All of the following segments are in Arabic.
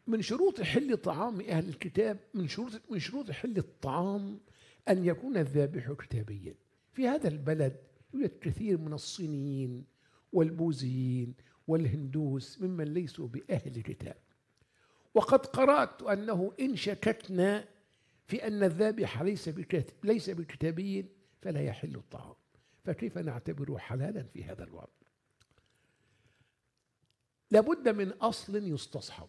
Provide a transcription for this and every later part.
من شروط حل طعام أهل الكتاب، من شروط حل الطعام أن يكون الذابح كتابيا. في هذا البلد يوجد كثير من الصينيين والبوذيين والهندوس ممن ليسوا بأهل كتاب، وقد قرأت أنه إن شككنا في أن الذابح ليس بكتابي فلا يحل الطعام، فكيف نعتبره حلالا في هذا الوضع؟ لابد من أصل يستصحب.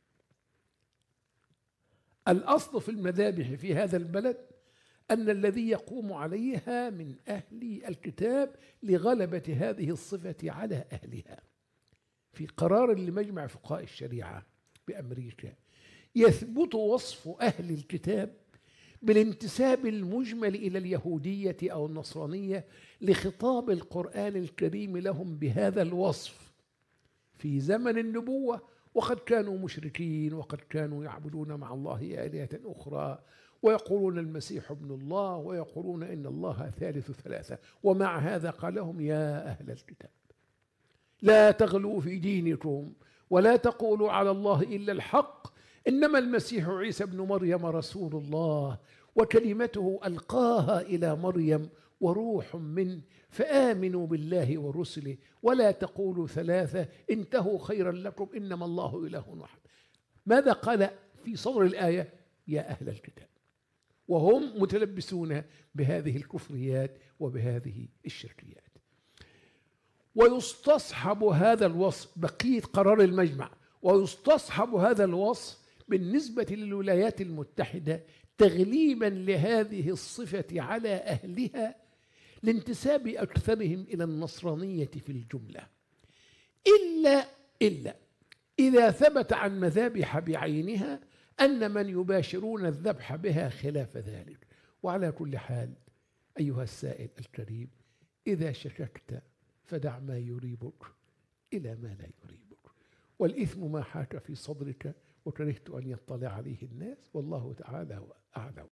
الأصل في المذابح في هذا البلد أن الذي يقوم عليها من أهل الكتاب لغلبة هذه الصفة على أهلها. في قرار لمجمع فقهاء الشريعة بأمريكا يثبت وصف أهل الكتاب بالانتساب المجمل إلى اليهودية أو النصرانية لخطاب القرآن الكريم لهم بهذا الوصف في زمن النبوة، وقد كانوا مشركين، وقد كانوا يعبدون مع الله آلهة أخرى، ويقولون المسيح ابن الله، ويقولون إن الله ثالث ثلاثة. ومع هذا قال لهم يا أهل الكتاب لا تغلوا في دينكم ولا تقولوا على الله إلا الحق، إنما المسيح عيسى ابن مريم رسول الله وكلمته ألقاها إلى مريم وروح منه، فآمنوا بالله ورسله ولا تقولوا ثلاثة انتهوا خيرا لكم إنما الله إله واحد. ماذا قال في صدر الآية؟ يا أهل الكتاب، وهم متلبسون بهذه الكفريات وبهذه الشركيات. ويستصحب هذا الوصف، بقية قرار المجمع، ويستصحب هذا الوصف بالنسبة للولايات المتحدة تغليبا لهذه الصفة على أهلها لانتساب أكثرهم إلى النصرانية في الجملة، إلا إذا ثبت عن مذابح بعينها أن من يباشرون الذبح بها خلاف ذلك. وعلى كل حال أيها السائل الكريم، إذا شككت فدع ما يريبك إلى ما لا يريبك، والإثم ما حاك في صدرك وكرهت أن يطلع عليه الناس، والله تعالى أعلم.